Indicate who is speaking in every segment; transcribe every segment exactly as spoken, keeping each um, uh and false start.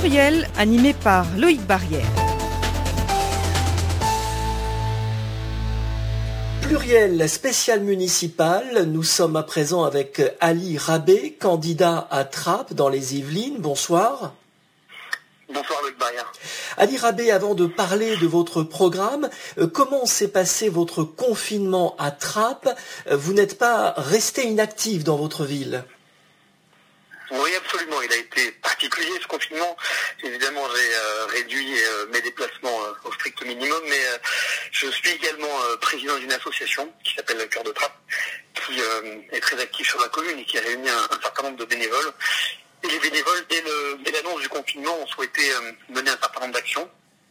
Speaker 1: Pluriel, animé par Loïc Barrière.
Speaker 2: Pluriel spécial municipal, nous sommes à présent avec Ali Rabé, candidat à Trappes dans les Yvelines. Bonsoir.
Speaker 3: Bonsoir Loïc Barrière.
Speaker 2: Ali Rabé, avant de parler de votre programme, euh, comment s'est passé votre confinement à Trappes? euh, Vous n'êtes pas resté inactif dans votre ville?
Speaker 3: Oui, absolument. Il a été particulier ce confinement. Évidemment, j'ai euh, réduit euh, mes déplacements euh, au strict minimum, mais euh, je suis également euh, président d'une association qui s'appelle le Cœur de Trappes, qui euh, est très active sur la commune et qui a réuni un, un certain nombre de bénévoles. Et les bénévoles, dès, le, dès l'annonce du confinement, ont souhaité euh, mener un certain nombre d'actions,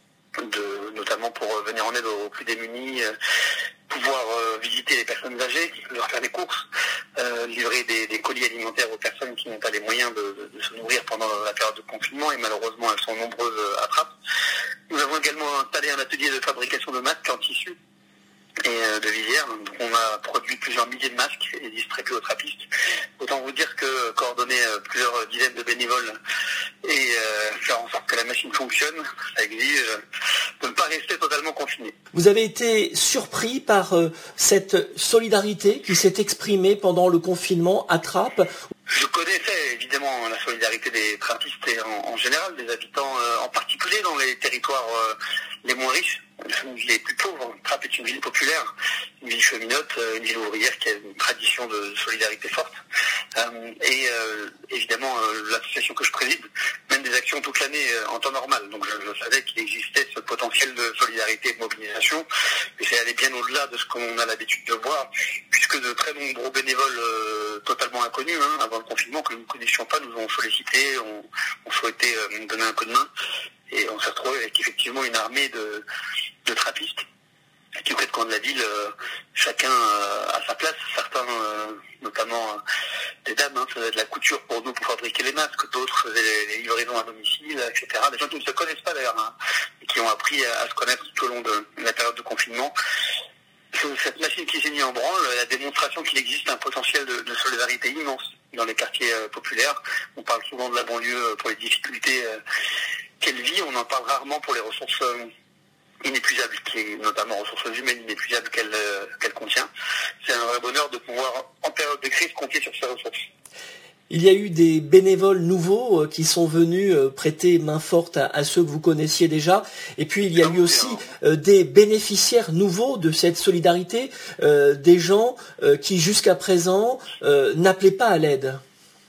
Speaker 3: de, notamment pour euh, venir en aide aux plus démunis, euh, pouvoir euh, visiter les personnes âgées, leur faire des courses, euh, livrer des, des colis alimentaires aux personnes qui n'ont pas les moyens de, de, de se nourrir pendant la période de confinement, et malheureusement elles sont nombreuses à Trappes. Nous avons également installé un atelier de fabrication de masques en tissu et euh, de visières. Donc on a produit plusieurs milliers de masques et distribués aux trappistes. Autant vous dire que coordonner euh, plusieurs dizaines de bénévoles et euh, faire en sorte que la machine fonctionne, ça exige de ne pas rester totalement confiné.
Speaker 2: Vous avez été surpris par euh, cette solidarité qui s'est exprimée pendant le confinement à Trappes?
Speaker 3: Je connaissais évidemment la solidarité des trappistes et en, en général des habitants, euh, en particulier dans les territoires euh, les moins riches, les plus pauvres. Trappes est une ville populaire, une ville cheminote, une ville ouvrière qui a une tradition de solidarité forte. Euh, et euh, évidemment, euh, l'association que je préside mène des actions toute l'année euh, en temps normal. Donc je, je savais qu'il existait ce potentiel de solidarité et de mobilisation. Et c'est allé bien au-delà de ce qu'on a l'habitude de voir, puisque de très nombreux bénévoles euh, totalement inconnus, hein, avant le confinement, que nous ne connaissions pas, nous ont sollicité, ont, ont souhaité euh, nous donner un coup de main. Et on s'est retrouvé avec effectivement une armée de, de trappistes qui, aux quatre coins de la ville, euh, chacun euh, à sa place. Certains, euh, notamment euh, des dames, hein, faisaient de la couture pour nous pour fabriquer les masques, d'autres faisaient les, les livraisons à domicile, et cetera. Des gens qui ne se connaissent pas d'ailleurs, hein, et qui ont appris à, à se connaître tout au long de la période de confinement. Cette machine qui s'est mise en branle, la démonstration qu'il existe un potentiel de, de solidarité immense dans les quartiers euh, populaires. On parle souvent de la banlieue pour les difficultés euh, qu'elle vit, on en parle rarement pour les ressources euh, inépuisables, qui est notamment ressources humaines inépuisables qu'elle euh, qu'elle contient. C'est un vrai bonheur de pouvoir, en période de crise, compter sur ces ressources.
Speaker 2: Il y a eu des bénévoles nouveaux euh, qui sont venus euh, prêter main forte à, à ceux que vous connaissiez déjà. Et puis il y a eu aussi euh, des bénéficiaires nouveaux de cette solidarité, euh, des gens euh, qui jusqu'à présent euh, n'appelaient pas à l'aide.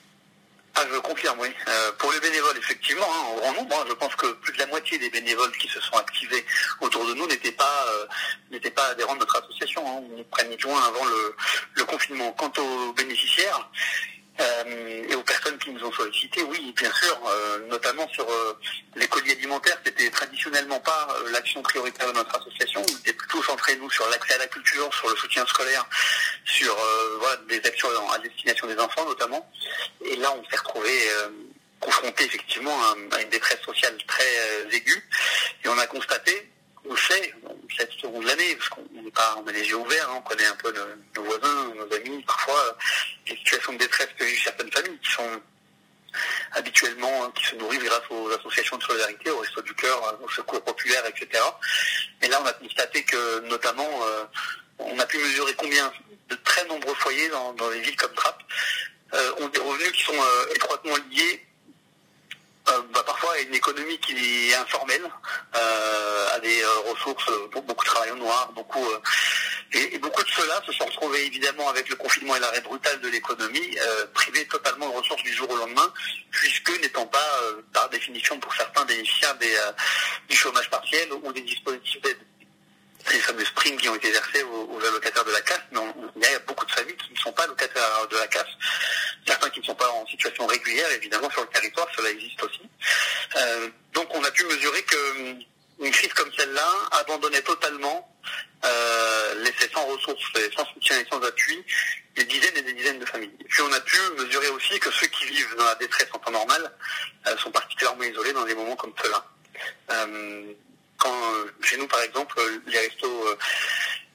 Speaker 3: Ah, je confirme, oui. Euh, pour les bénévoles, effectivement, hein, en grand nombre, hein, je pense que plus de la moitié des bénévoles qui se sont activés autour de nous n'étaient pas euh, n'étaient pas adhérents de notre association. Hein. Nous prenions joint avant le, le confinement. Quant aux bénéficiaires, Euh, et aux personnes qui nous ont sollicité, oui, bien sûr, euh, notamment sur euh, les colis alimentaires, c'était traditionnellement pas euh, l'action prioritaire de notre association. On était plutôt centré, nous, sur l'accès à la culture, sur le soutien scolaire, sur euh, voilà, des actions à destination des enfants, notamment. Et là, on s'est retrouvé euh, confronté, effectivement, à, à une détresse sociale très euh, aiguë. Et on a constaté, on le sait, cette seconde l'année, parce qu'on n'est pas, on a les yeux ouverts, hein, on connaît un peu nos, nos voisins, nos amis, parfois les situations de détresse que vivent certaines familles qui sont habituellement, hein, qui se nourrissent grâce aux associations de solidarité, au Resto du Cœur, au Secours Populaire, et cetera. Et là, on a constaté que, notamment, euh, on a pu mesurer combien de très nombreux foyers dans, dans des villes comme Trappes euh, ont des revenus qui sont euh, étroitement liés Euh, bah, parfois à une économie qui est informelle, euh, à des euh, ressources, euh, beaucoup de travail au noir, beaucoup, euh, et, et beaucoup de ceux-là se sont retrouvés évidemment avec le confinement et l'arrêt brutal de l'économie, euh, privés totalement de ressources du jour au lendemain, puisque n'étant pas, euh, par définition pour certains, bénéficiaires des, euh, du chômage partiel ou des dispositifs d'aide. Les fameuses primes qui ont été versées aux, aux allocataires de la C A S, mais on, il y a beaucoup de familles qui ne sont pas allocataires de la C A S, certains qui ne sont pas en situation régulière, évidemment sur le territoire, cela existe aussi. Euh, donc on a pu mesurer qu'une crise comme celle-là abandonnait totalement, euh, laissait sans ressources, sans soutien et sans appui, des dizaines et des dizaines de familles. Et puis on a pu mesurer aussi que ceux qui vivent dans la détresse en temps normal euh, sont particulièrement isolés dans des moments comme ceux-là. Euh, Quand, euh, chez nous, par exemple, les restos euh,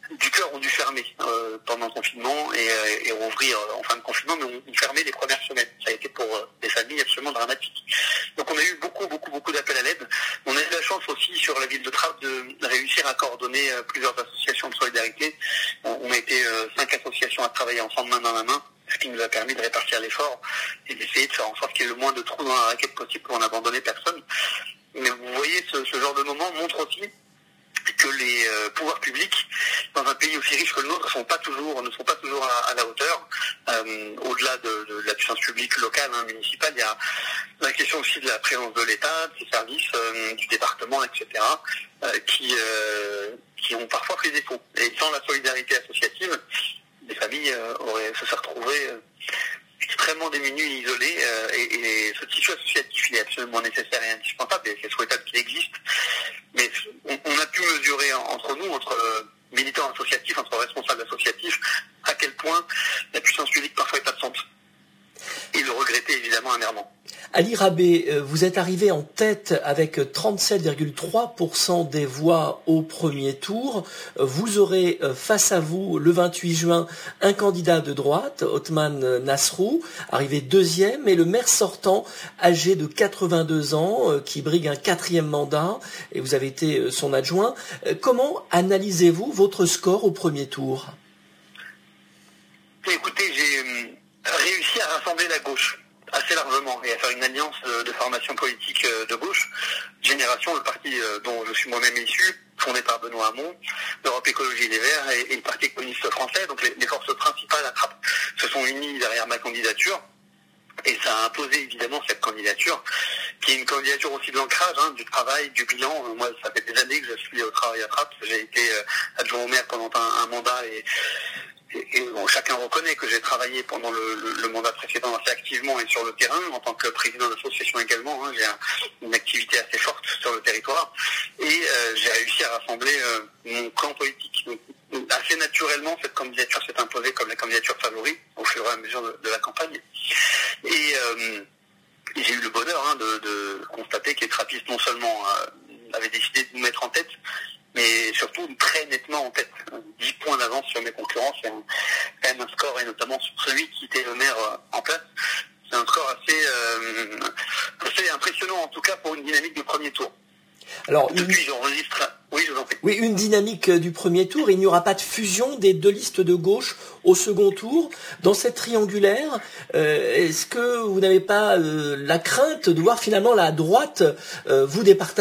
Speaker 3: du cœur ont dû fermer euh, pendant le confinement et, euh, et rouvrir euh, en fin de confinement, mais on, on fermé les premières semaines. Ça a été pour euh, des familles absolument dramatique. Donc on a eu beaucoup, beaucoup, beaucoup d'appels à l'aide. On a eu la chance aussi sur la ville de Trappes de réussir à coordonner euh, plusieurs associations de solidarité. On, on a été euh, cinq associations à travailler ensemble main dans la main, ce qui nous a permis de répartir l'effort et d'essayer de faire en sorte qu'il y ait le moins de trous dans la raquette possible pour n'abandonner personne. Mais vous voyez, ce, ce genre de moment montre aussi que les euh, pouvoirs publics, dans un pays aussi riche que le nôtre, sont pas toujours, ne sont pas toujours à, à la hauteur. Euh, au-delà de, de la puissance publique locale, hein, municipale, il y a la question aussi de la présence de l'État, de ses services, euh, du département, et cetera, euh, qui, euh, qui ont parfois fait défaut. Et sans la solidarité associative, des familles euh, auraient se seraient retrouvées euh, extrêmement démunis et isolés, euh, et, et ce tissu associatif il est absolument nécessaire et indispensable, et c'est souhaitable qu'il existe, mais on, on a pu mesurer entre nous, entre euh, militants associatifs, entre responsables associatifs, à quel point la puissance publique parfois est absente, et le regretter évidemment amèrement.
Speaker 2: Ali Rabeh, vous êtes arrivé en tête avec trente-sept virgule trois pour cent des voix au premier tour. Vous aurez face à vous le vingt-huit juin un candidat de droite, Othman Nasrou, arrivé deuxième, et le maire sortant, âgé de quatre-vingt-deux ans, qui brigue un quatrième mandat, et vous avez été son adjoint. Comment analysez-vous votre score au premier tour ?
Speaker 3: Écoutez, j'ai réussi à rassembler la gauche assez largement et à faire une alliance de formation politique de gauche. Génération, le parti dont je suis moi-même issu, fondé par Benoît Hamon, l'Europe Écologie Les Verts et, et le Parti communiste français, donc les, les forces principales à Trappes se sont unies derrière ma candidature. Et ça a imposé évidemment cette candidature, qui est une candidature aussi de l'ancrage, hein, du travail, du bilan. Moi, ça fait des années que je suis au travail à Trappes. J'ai été adjoint au maire pendant un, un mandat et Et, et bon, chacun reconnaît que j'ai travaillé pendant le, le, le mandat précédent assez activement et sur le terrain, en tant que président d'association également. Hein, j'ai un, une activité assez forte sur le territoire et euh, j'ai réussi à rassembler euh, mon camp politique. Donc, assez naturellement, cette candidature s'est imposée comme la candidature favorite au fur et à mesure de, de la campagne. Et euh, j'ai eu le bonheur hein, de, de constater que les trappistes non seulement euh, avaient décidé de nous mettre en tête, mais surtout très nettement en tête. dix points d'avance sur mes concurrents, c'est un, quand même un score, et notamment sur celui qui était le maire en place. C'est un score assez, euh, assez impressionnant, en tout cas pour une dynamique de premier tour.
Speaker 2: Alors,
Speaker 3: Depuis,
Speaker 2: une...
Speaker 3: j'enregistre... Oui, je vous en prie.
Speaker 2: Oui, une dynamique du premier tour. Il n'y aura pas de fusion des deux listes de gauche au second tour. Dans cette triangulaire, euh, est-ce que vous n'avez pas euh, la crainte de voir finalement la droite euh, vous départager ?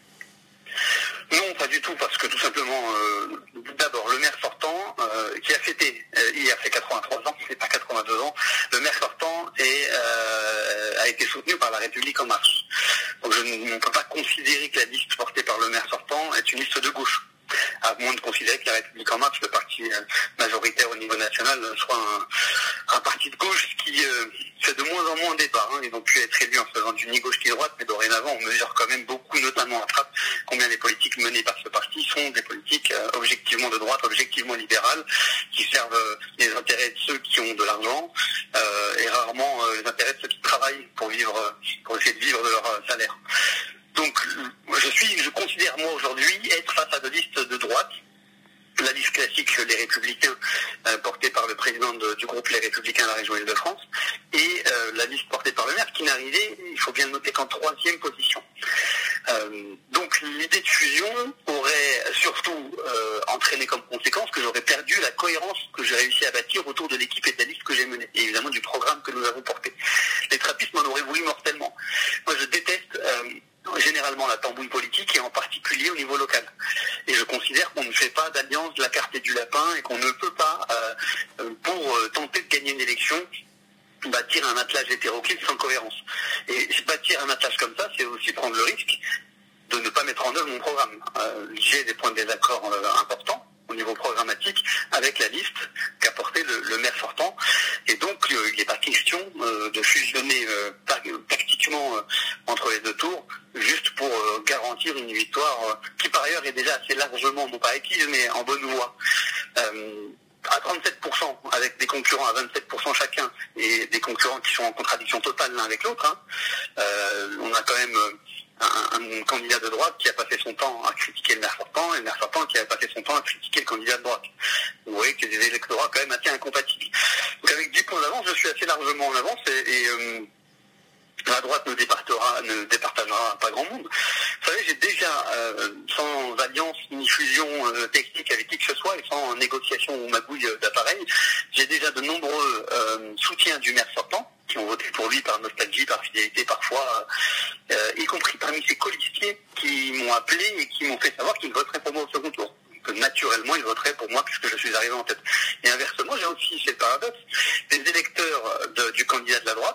Speaker 3: Non, pas du tout, parce que tout simplement, euh, d'abord, le maire sortant, euh, qui a fêté, euh, hier fait quatre-vingt-trois ans, c'est pas quatre-vingt-deux ans, le maire sortant est, euh, a été soutenu par La République En Marche. Donc je ne peux pas considérer que la liste portée par le maire sortant est une liste de gauche, à moins de considérer que La République En Marche, le parti euh, majoritaire au niveau national, soit un, un parti de gauche qui euh, fait de moins en moins débat. Hein. Ils ont pu être élus en faisant du ni gauche ni droite, mais dorénavant, on mesure quand même beaucoup, notamment à Trappes, combien les politiques menées par ce parti sont des politiques euh, objectivement de droite, objectivement libérales, qui servent euh, les intérêts de ceux qui ont de l'argent euh, et rarement euh, les intérêts de ceux qui travaillent pour vivre, euh, pour essayer de vivre de leur euh, salaire. Donc, je suis, je considère moi aujourd'hui être face à des listes de droite. La liste classique, les Républicains, euh, portée par le président de, du groupe Les Républicains à la région Île-de-France, et euh, la liste portée par le maire, qui n'arrivait, il faut bien le noter, qu'en troisième position. Euh, donc l'idée de fusion aurait surtout euh, entraîné comme conséquence que j'aurais perdu la cohérence que j'ai réussi à bâtir autour de l'équipe et de la liste que j'ai menée, et évidemment du programme que nous avons porté. Les trappistes m'en auraient voulu mortellement. Moi je déteste... Euh, généralement la tambouille politique et en particulier au niveau local. Et je considère qu'on ne fait pas d'alliance de la carte et du lapin et qu'on ne peut pas, euh, pour euh, tenter de gagner une élection, bâtir un attelage hétéroclite sans cohérence. Et bâtir un attelage comme ça, c'est aussi prendre le risque de ne pas mettre en œuvre mon programme. Euh, j'ai des points de désaccord euh, importants au niveau programmatique avec la liste qu'a porté le, le maire sortant. Et donc, euh, il n'est pas question euh, de fusionner euh, tactiquement euh, entre les deux tours, juste pour euh, garantir une victoire euh, qui, par ailleurs, est déjà assez largement, non pas acquise, mais en bonne voie. Euh, à trente-sept pour cent, avec des concurrents à vingt-sept pour cent chacun, et des concurrents qui sont en contradiction totale l'un avec l'autre, hein, euh, on a quand même... Euh, un, un candidat de droite qui a passé son temps à critiquer le maire sortant, et le maire sortant qui a passé son temps à critiquer le candidat de droite. Vous voyez que des électorats quand même assez incompatibles. Donc avec dix points d'avance, je suis assez largement en avance, et, et euh, la droite ne départagera, ne départagera pas grand monde. Vous savez, j'ai déjà, euh, sans alliance ni fusion euh, technique avec qui que ce soit, et sans négociation ou magouille d'appareil, j'ai déjà de nombreux euh, soutiens du maire sortant, qui ont voté pour lui par nostalgie, par fidélité parfois, euh, y compris parmi ses colistiers qui m'ont appelé et qui m'ont fait savoir qu'ils voteraient pour moi au second tour. Que naturellement, ils voteraient pour moi puisque je suis arrivé en tête. Et inversement, j'ai aussi, c'est le paradoxe, des électeurs de, du candidat de la droite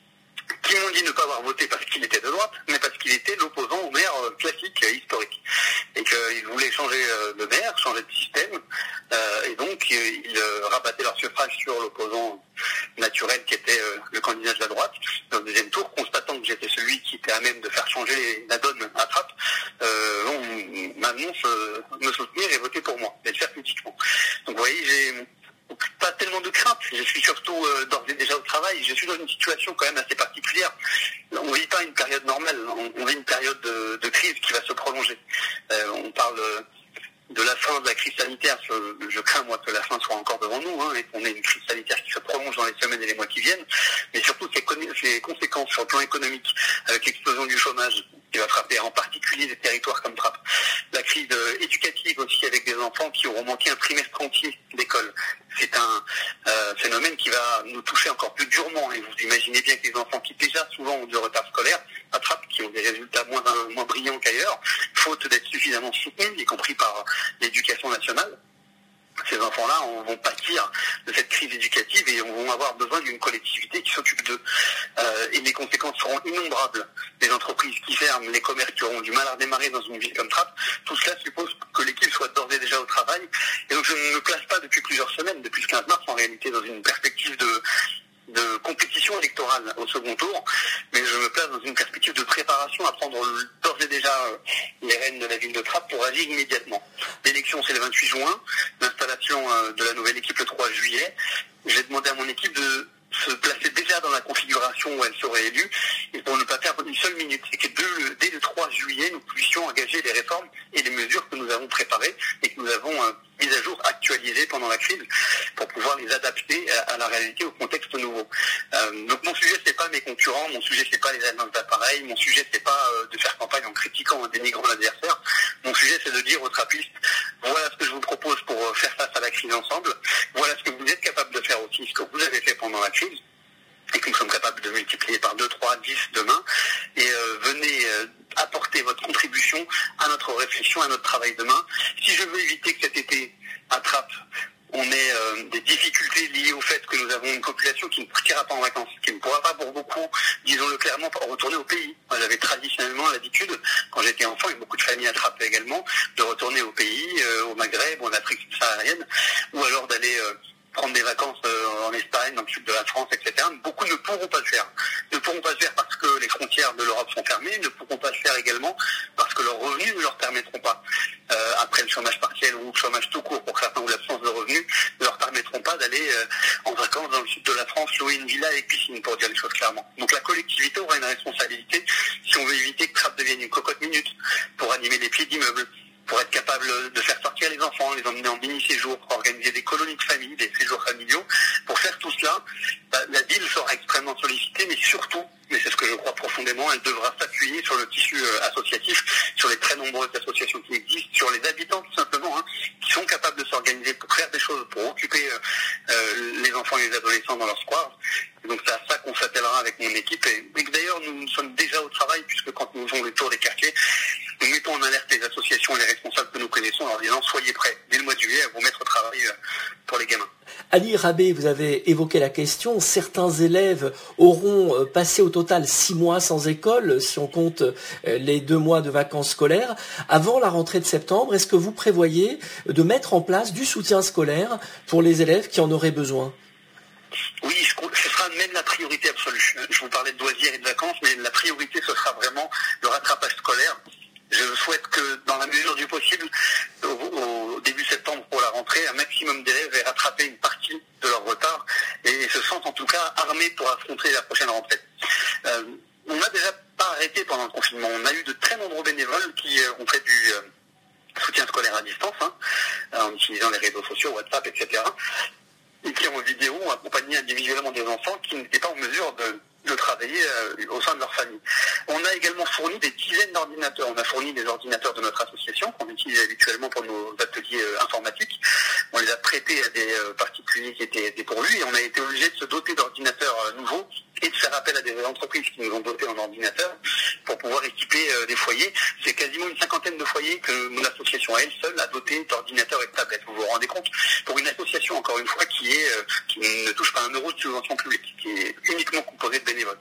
Speaker 3: qui m'ont dit ne pas avoir voté parce qu'il était de droite, mais parce qu'il était l'opposant au maire classique, historique. Et qu'ils voulaient changer de maire, changer de système, euh, et donc ils rabattaient leur suffrage sur l'opposant naturel qui était le candidat de la droite. Dans le deuxième tour, constatant que j'étais celui qui était à même de faire changer la donne à Trappes, euh, on m'annonce me soutenir et voter pour moi, et le faire politiquement. Donc vous voyez, j'ai pas tellement de crainte, je suis surtout euh, d'ores et déjà au travail, je suis dans une situation quand même assez particulière. On ne vit pas une période normale, on, on vit une période de, de crise qui va se prolonger. Euh, on parle euh, de la fin de la crise sanitaire, je, je crains moi que la fin soit encore devant nous, hein, et qu'on ait une crise sanitaire qui se prolonge dans les semaines et les mois qui viennent, mais surtout ses, ses conséquences sur le plan économique, avec l'explosion du chômage qui va frapper en particulier des territoires comme Trappes. La crise euh, éducative aussi avec des enfants qui auront manqué un trimestre entier d'école. C'est un euh, phénomène qui va nous toucher encore plus durement. Et vous imaginez bien que les enfants qui déjà souvent ont du retard scolaire, à Trappes, qui ont des résultats moins, moins brillants qu'ailleurs, faute d'être suffisamment soutenus, y compris par l'éducation nationale, ces enfants-là vont pâtir de cette crise éducative et vont avoir besoin d'une collectivité qui s'occupe d'eux. Euh, et les conséquences seront innombrables. Les entreprises qui ferment, les commerces qui auront du mal à redémarrer dans une ville comme Trappes, tout cela suppose que l'équipe soit d'ores et déjà au travail. Et donc je ne me place pas depuis plusieurs semaines, depuis le quinze mars en réalité, dans une perspective de... de compétition électorale au second tour, mais je me place dans une perspective de préparation à prendre d'ores et déjà les rênes de la ville de Trappes pour agir immédiatement. L'élection c'est le vingt-huit juin, l'installation de la nouvelle équipe le trois juillet. J'ai demandé à mon équipe de se placer déjà dans la configuration où elle serait élue, et pour ne pas perdre une seule minute, et que dès, dès le trois juillet, nous puissions engager les réformes et les mesures que nous avons préparées et que nous avons euh, mises à jour, actualisées pendant la crise, pour pouvoir les adapter à, à la réalité, au contexte nouveau. Euh, donc mon sujet, c'est pas mes concurrents, mon sujet, c'est pas les alliances d'appareils, mon sujet, c'est pas euh, de faire campagne en critiquant, en dénigrant l'adversaire. Mon sujet, c'est de dire aux trappistes, voilà ce que je vous propose pour euh, faire face à la crise ensemble, voilà ce que vous êtes capable de faire aussi, ce que vous avez fait pendant la crise, et que nous sommes capables de multiplier par deux, trois, dix demain, et euh, venez euh, apporter votre contribution à notre réflexion, à notre travail demain. Si je veux éviter que cet été, à Trappes, on ait euh, des difficultés liées au fait que nous avons une population qui ne partira pas en vacances, qui ne pourra pas pour beaucoup, disons-le clairement, retourner au pays. Moi, j'avais traditionnellement l'habitude, quand j'étais enfant, et beaucoup de familles à Trappes également, de retourner au pays, euh, au Maghreb, ou en Afrique subsaharienne, ou alors d'aller... Euh, prendre des vacances euh, en Espagne, dans le sud de la France, et cetera. Beaucoup ne pourront pas le faire. Ne pourront pas le faire parce que les frontières de l'Europe sont fermées, ne pourront pas le faire également parce que leurs revenus ne leur permettront pas, euh, après le chômage partiel ou le chômage tout court pour certains ou l'absence de revenus, ne leur permettront pas d'aller euh, en vacances dans le sud de la France, louer une villa avec piscine, pour dire les choses clairement. Donc la collectivité aura une responsabilité si on veut éviter que Trappes devienne une cocotte minute pour animer les pieds d'immeubles, pour être capable de faire sortir les enfants, les emmener en mini-séjour, organiser des colonies de famille, des séjours familiaux. Pour faire tout cela, bah, la ville sera extrêmement sollicitée, mais surtout, mais c'est ce que je crois profondément, elle devra s'appuyer sur le tissu euh, associatif, sur les très nombreuses associations qui existent, sur les habitants tout simplement, hein, qui sont capables de s'organiser pour faire des choses, pour occuper euh, euh, les enfants et les adolescents dans leurs squares. Et donc c'est à ça qu'on s'attellera avec mon équipe. Et, et d'ailleurs, nous, nous sommes déjà au travail, puisque quand nous faisons le tour des quartiers, nous mettons en alerte les associations et les responsables que nous connaissons en leur disant « Soyez prêts, dès le mois de juillet, à vous mettre au travail pour les gamins ».
Speaker 2: Ali Rabé, vous avez évoqué la question. Certains élèves auront passé au total six mois sans école, si on compte les deux mois de vacances scolaires. Avant la rentrée de septembre, est-ce que vous prévoyez de mettre en place du soutien scolaire pour les élèves qui en auraient besoin ?
Speaker 3: Oui, ce sera même la priorité absolue. Je vous parlais de loisirs et de vacances, mais la priorité, ce sera vraiment le rattrapage scolaire. Je souhaite que, dans la mesure du possible, au, au début septembre pour la rentrée, un maximum d'élèves aient rattrapé une partie de leur retard et se sentent en tout cas armés pour affronter la prochaine rentrée. Euh, on n'a déjà pas arrêté pendant le confinement. On a eu de accompagner individuellement des enfants qui n'étaient pas en mesure de de travailler euh, au sein de leur famille. On a également fourni des dizaines d'ordinateurs. On a fourni des ordinateurs de notre association qu'on utilise habituellement pour nos ateliers euh, informatiques. On les a prêtés à des euh, particuliers qui étaient dépourvus et on a été obligé de se doter d'ordinateurs euh, nouveaux et de faire appel à des entreprises qui nous ont dotés en ordinateurs pour pouvoir équiper euh, des foyers. C'est quasiment une cinquantaine de foyers que mon association à elle seule a doté d'ordinateurs et de tablettes. Vous vous rendez compte? Pour une association, encore une fois, qui est euh, qui ne touche pas un euro de subvention publique, qui est uniquement composée de bénévoles.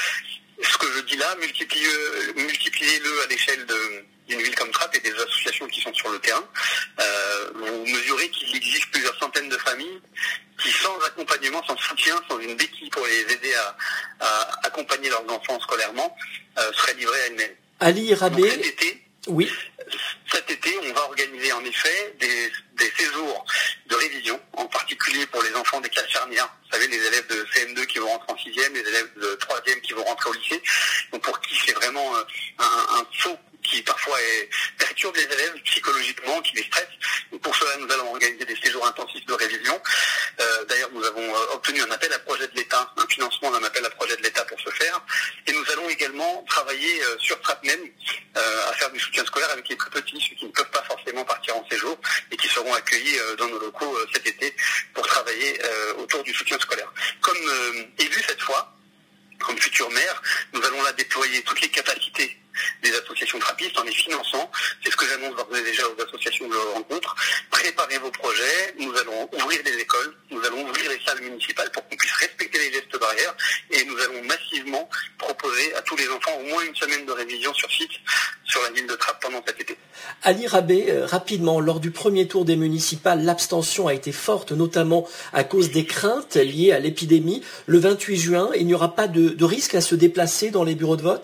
Speaker 3: Ce que je dis là, multipliez-le, multipliez-le à l'échelle de, d'une ville comme Trappes et des associations qui sont sur le terrain. Euh, vous mesurez qu'il existe plusieurs centaines de familles qui, sans accompagnement, sans soutien, sans une béquille pour les aider à, à accompagner leurs enfants scolairement, euh, seraient livrées à elles-mêmes.
Speaker 2: Ali Rabé.
Speaker 3: Donc, cet été,
Speaker 2: oui.
Speaker 3: Cet été, on va organiser en effet des, des séjours de révision, en particulier pour les enfants des classes charnières. Vous savez, les élèves de C M deux qui vont rentrer en sixième, les élèves de troisième qui vont rentrer au lycée. Donc pour qui c'est vraiment un, un saut qui parfois est, perturbe les élèves psychologiquement, qui les stresse. Donc pour cela, nous allons organiser des séjours intensifs de révision. Euh, d'ailleurs, nous avons euh, obtenu un appel à projet de l'État, un financement d'un appel à projet de l'État pour ce faire. Et nous allons également travailler euh, sur Trappes même euh, à faire du soutien scolaire avec les plus petits, ceux qui ne peuvent pas forcément partir en séjour et qui seront accueillis euh, dans nos locaux euh, cet été pour travailler euh, autour du soutien scolaire. Comme euh, élu cette fois, comme futur maire, nous allons là déployer toutes les capacités des associations trappistes en les finançant. C'est ce que j'annonce d'ores et déjà aux associations que je rencontre. Préparez vos projets, nous allons ouvrir les écoles, nous allons ouvrir les salles municipales pour qu'on puisse respecter les gestes barrières et nous allons massivement proposer à tous les enfants au moins une semaine de révision sur site sur la ville de Trappes pendant cet été.
Speaker 2: Ali Rabé, euh, rapidement, lors du premier tour des municipales, l'abstention a été forte, notamment à cause des craintes liées à l'épidémie. Le vingt-huit juin, il n'y aura pas de, de risque à se déplacer dans les bureaux de vote ?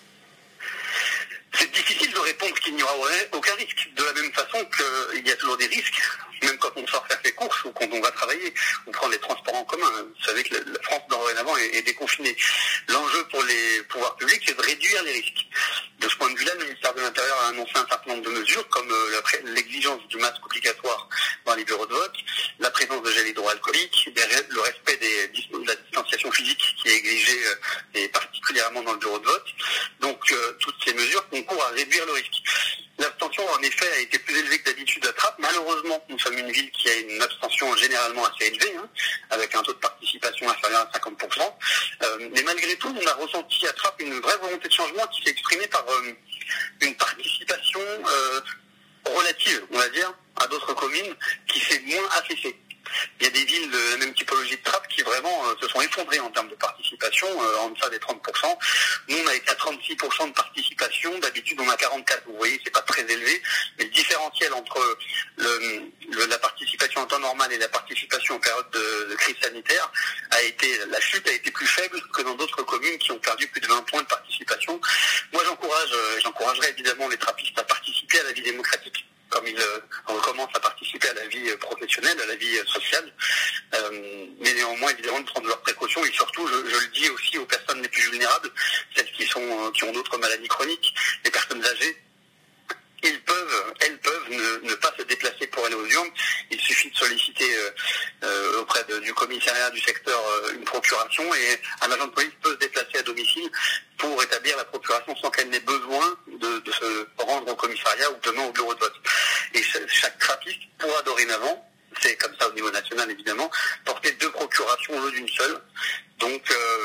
Speaker 3: C'est difficile de répondre qu'il n'y aura aucun risque, de la même façon qu'il y a toujours des risques, même quand on sort faire ses courses ou quand on va travailler ou prendre les transports en commun. Vous savez que la France dorénavant est, est déconfinée. L'enjeu pour les pouvoirs publics, c'est de réduire les risques. De ce point de vue-là, le ministère de l'Intérieur a annoncé un certain nombre de mesures, comme euh, l'exigence du masque obligatoire dans les bureaux de vote, la présence de gel hydroalcoolique, le respect des, de la distanciation physique qui est exigée euh, et particulièrement dans le bureau de vote. Donc euh, toutes ces mesures concourent à réduire le risque. L'abstention, en effet, a été plus élevée que d'habitude à Trappes. Malheureusement, nous sommes une ville qui a une abstention généralement assez élevée, hein, avec un taux de participation inférieur à cinquante pour cent. Euh, mais malgré tout, on a ressenti à Trappes une vraie volonté de changement qui s'est exprimée par euh, une participation euh, relative, on va dire, à d'autres communes qui s'est moins affaissée. Il y a des villes de la même typologie de Trappes qui vraiment euh, se sont effondrées en termes de participation, euh, en deçà des trente pour cent. Nous, on a été à trente-six pour cent de participation. D'habitude, on a quarante-quatre. Vous voyez, c'est pas très élevé. Mais le différentiel entre le, le, la participation en temps normal et la participation en période de, de crise sanitaire a été, la chute a été plus faible que dans d'autres communes qui ont perdu plus de vingt points de participation. Moi, j'encourage, euh, j'encouragerais évidemment les trappistes à participer à la vie démocratique, comme ils euh, recommencent à participer à la vie professionnelle, à la vie sociale, euh, mais néanmoins évidemment de prendre leurs précautions et surtout, je, je le dis aussi aux personnes les plus vulnérables, celles qui sont euh, qui ont d'autres maladies chroniques, les personnes âgées. Ils peuvent, elles peuvent ne, ne pas se déplacer pour aller aux urnes. Il suffit de solliciter euh, euh, auprès de, du commissariat du secteur euh, une procuration et un agent de police peut se déplacer à domicile pour établir la procuration sans qu'elle n'ait besoin de, de se rendre au commissariat ou demain au bureau de vote. Et chaque trappiste pourra dorénavant, c'est comme ça au niveau national évidemment, porter deux procurations au lieu d'une seule. Donc euh,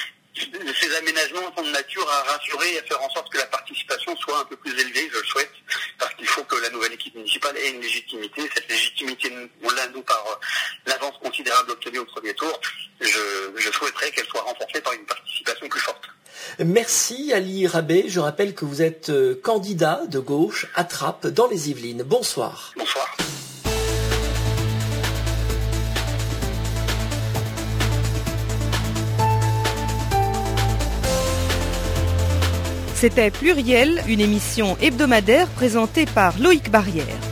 Speaker 3: ces aménagements sont de nature à rassurer et à faire en sorte que la participation soit un peu plus élevée, je le souhaite, parce qu'il faut que la nouvelle équipe municipale ait une légitimité. Cette légitimité, on l'a nous par l'avance considérable obtenue au premier tour. Je, je souhaiterais qu'elle soit renforcée par une participation plus forte.
Speaker 2: Merci Ali Rabé. Je rappelle que vous êtes candidat de gauche à Trappes dans les Yvelines. Bonsoir.
Speaker 3: Bonsoir.
Speaker 1: C'était Pluriel, une émission hebdomadaire présentée par Loïc Barrière.